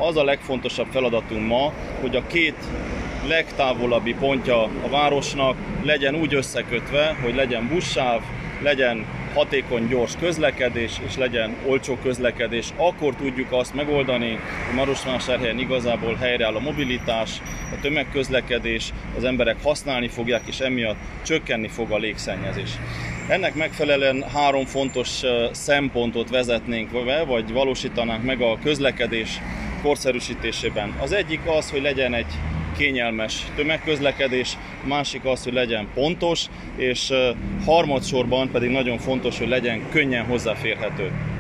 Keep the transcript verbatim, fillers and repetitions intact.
az a legfontosabb feladatunk ma, hogy a két legtávolabbi pontja a városnak legyen úgy összekötve, hogy legyen buszsáv, legyen hatékony, gyors közlekedés, és legyen olcsó közlekedés. Akkor tudjuk azt megoldani, hogy Marosvásárhelyen igazából helyreáll a mobilitás, a tömegközlekedés, az emberek használni fogják, és emiatt csökkenni fog a légszennyezés. Ennek megfelelően három fontos szempontot vezetnénk be, vagy valósítanánk meg a közlekedés korszerűsítésében. Az egyik az, hogy legyen egy kényelmes tömegközlekedés, a másik az, hogy legyen pontos, és harmadsorban pedig nagyon fontos, hogy legyen könnyen hozzáférhető.